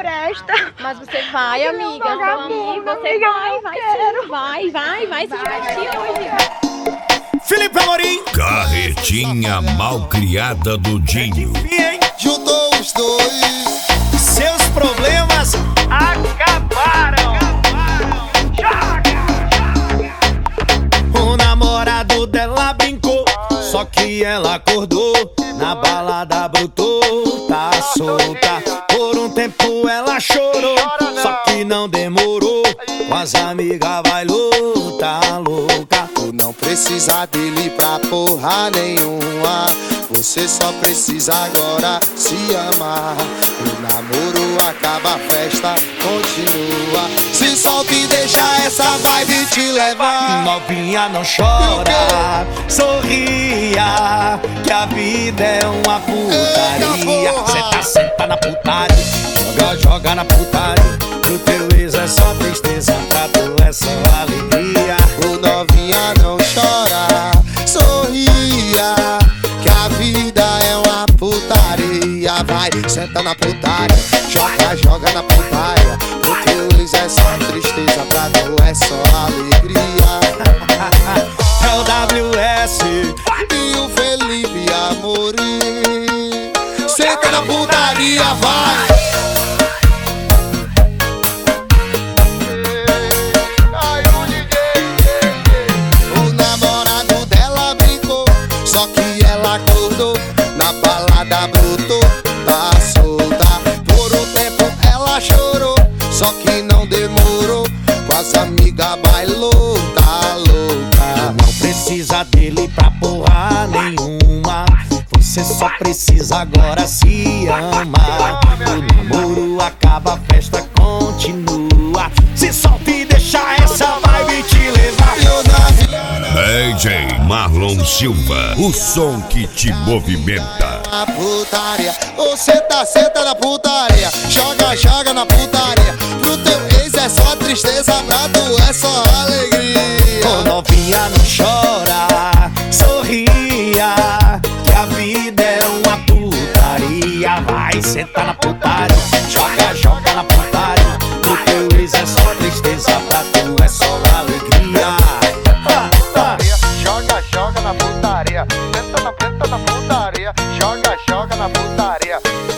presta. Mas você vai, amiga. Vagabundo, Você amiga, vai, eu vai quero. sim, vai se divertir hoje. Felipe Amorim. Carretinha malcriada do Dinho. Juntou os dois, seus problemas acabaram. O namorado dela brincou, só que ela acordou. Na balada brotou, tá solta. Por um tempo ela chorou, só que não demorou. Com as amigas bailou, tá louca. Tu não precisa dele pra porra nenhuma. Você só precisa agora se amar. O namoro acaba, a festa continua. Se solta e deixa essa vibe te levar. Novinha, não chora, sorria, que a vida é uma putaria. Senta na putaria, joga na putaria. Pro teu ex é só tristeza, pra tu é só alegria. O novinha, não chora, sorria, que a vida é uma putaria. Vai, senta na putaria, joga na putaria. Pro teu ex é só tristeza, pra tu é só alegria. É o WS e o Felipe Amorim. Senta na putaria, vai. O namorado dela brincou, só que ela acordou. Na balada brotou, tá solta. Por um tempo ela chorou, só que não demorou. Com as amigas bailou, tá louca. Não precisa dele pra porra nenhuma. Você só precisa agora se amar. O namoro acaba, a festa continua. Se solta e deixa essa vibe te levar. DJ Marlon Silva, o som que te movimenta. Na putaria, você tá senta na putaria, joga na putaria. Pro teu ex é só tristeza, pra tu é só alegria. Ô novinha, não chora, sorria, que a vida é uma putaria. Vai, senta na putaria, joga na putaria. Pro teu ex é só tristeza, pra tu é só alegria. Joga na putaria, senta na putaria, joga na putaria.